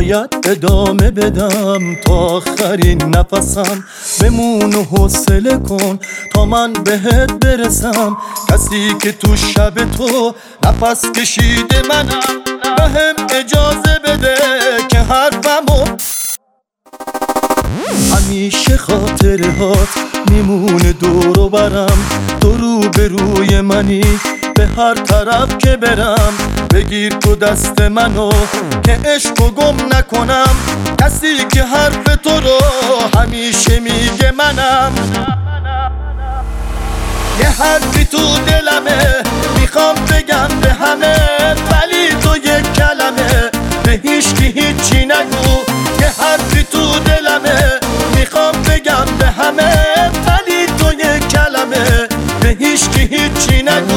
باید ادامه بدم تا آخرین نفسم، بمون و حوصله کن تا من بهت برسم. کسی که تو شب تو نفس کشیده منم، بهم اجازه بده که حرفمو همیشه خاطرهات میمونه دور و برم. تو رو به روی منی به هر طرف که برم، بگیر تو دست منو که عشقو گم نکنم. کسی که حرف تو رو همیشه میگه منم. یه حرفی تو دلمه میخوام بگم به همه، ولی تو یک کلمه به هیچکی هیچی نگو. یه حرفی تو دلمه میخوام بگم به همه، ولی تو یک کلمه به هیچکی هیچی نگو.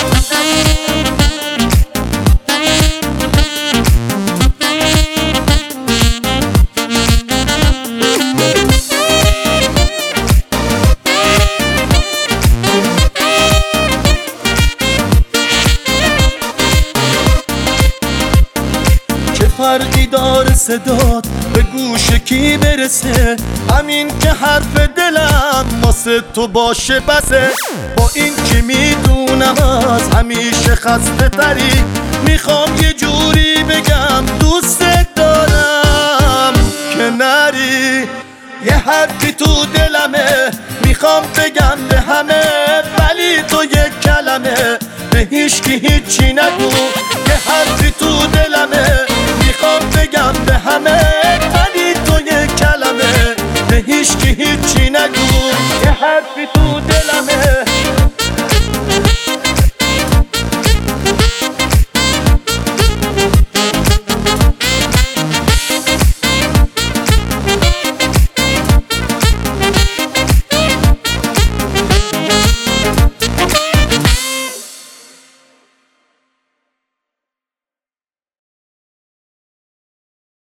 فرقی داره صدات به گوش کی برسه؟ همین که حرف دلم واسه تو باشه بسه. با این که میدونم از همیشه خسته تری، میخوام یه جوری بگم دوست دارم که نری. یه حرفی تو دلمه میخوام بگم به همه، ولی تو یک کلمه به هیچکی هیچی نگو. یه حرفی تو دلمه میخوام بگم به همه، ولی تو یک کلمه به هیچکی هیچی نگو. یه حرفی